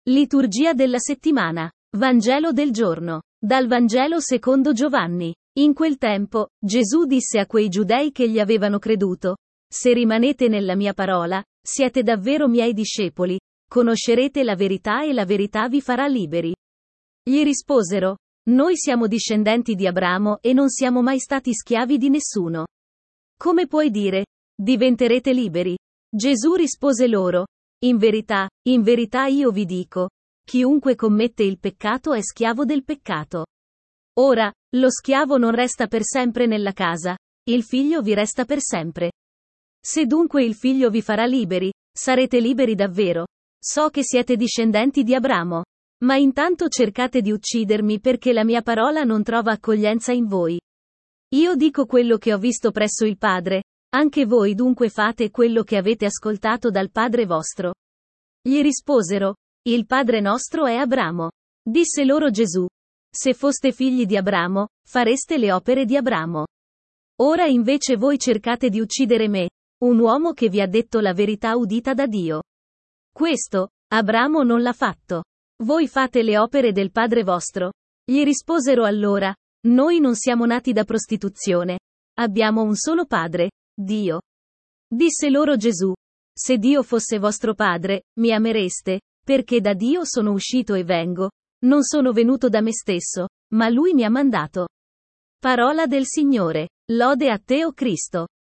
Liturgia della settimana. Vangelo del giorno. Dal Vangelo secondo Giovanni. In quel tempo, Gesù disse a quei giudei che gli avevano creduto: Se rimanete nella mia parola, siete davvero miei discepoli, conoscerete la verità e la verità vi farà liberi. Gli risposero: Noi siamo discendenti di Abramo e non siamo mai stati schiavi di nessuno. Come puoi dire: diventerete liberi? Gesù rispose loro: in verità io vi dico, chiunque commette il peccato è schiavo del peccato. Ora, lo schiavo non resta per sempre nella casa, il figlio vi resta per sempre. Se dunque il figlio vi farà liberi, sarete liberi davvero. So che siete discendenti di Abramo. Ma intanto cercate di uccidermi perché la mia parola non trova accoglienza in voi. Io dico quello che ho visto presso il Padre, anche voi dunque fate quello che avete ascoltato dal Padre vostro. Gli risposero: Il Padre nostro è Abramo. Disse loro Gesù: Se foste figli di Abramo, fareste le opere di Abramo. Ora invece voi cercate di uccidere me, un uomo che vi ha detto la verità udita da Dio. Questo, Abramo non l'ha fatto. Voi fate le opere del Padre vostro. Gli risposero allora: Noi non siamo nati da prostituzione. Abbiamo un solo Padre, Dio. Disse loro Gesù: Se Dio fosse vostro Padre, mi amereste, perché da Dio sono uscito e vengo. Non sono venuto da me stesso, ma Lui mi ha mandato. Parola del Signore. Lode a te, o Cristo.